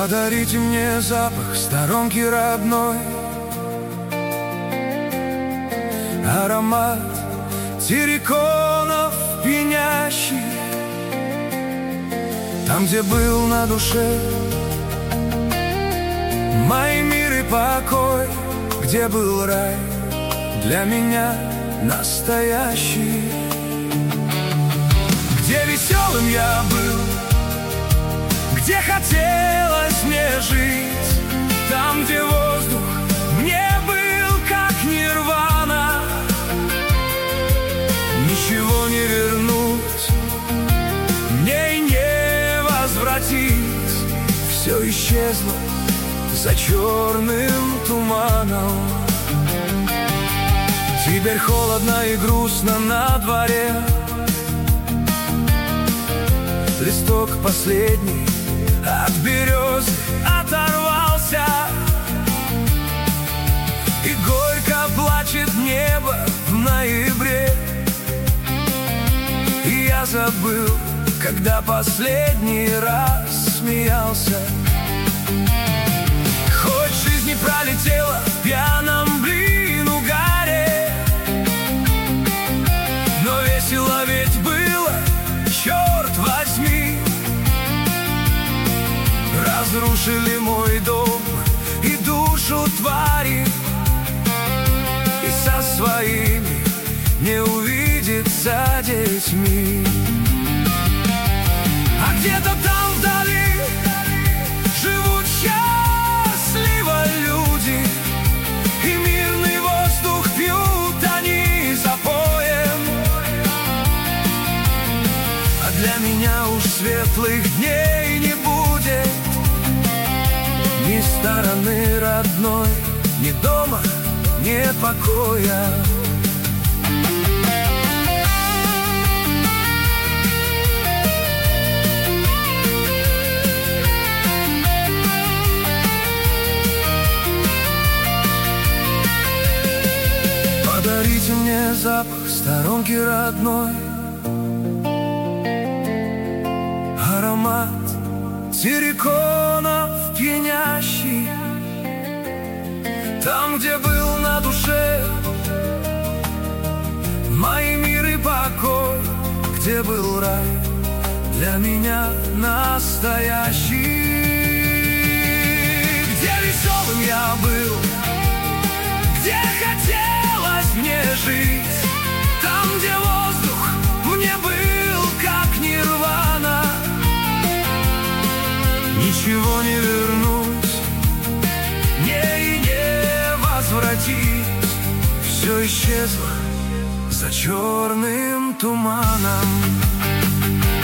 Подарите мне запах сторонки родной, аромат терриконов пьянящий. Там, где был на душе мой мир и покой, где был рай для меня настоящий, где веселым я был, где хотелось мне жить, там, где воздух мне был как нирвана. Ничего не вернуть, мне и не возвратить, все исчезло за черным туманом. Теперь холодно и грустно на дворе, листок последний от березы оторвался, и горько плачет небо в ноябре. И я забыл, когда последний раз смеялся. Хоть жизнь не пролетела в пьяном, блин, угаре, но весело ведь было, черт возьми. Разрушили мой дом и душу твари, и со своими не увидеться детьми. А где-то там вдали живут счастливо люди, и мирный воздух пьют они запоем. А для меня уж светлых дней не будет, ни стороны родной, ни дома, ни покоя. Подарите мне запах сторонки родной, аромат терриконов пьянящий. Там, где был на душе мой мир и покой, где был рай для меня настоящий, где веселым я был, где хотелось мне жить, там, где воздух мне был как нирвана. Ничего не вернуть, мне и не возвратить, все исчезло за черным туманом.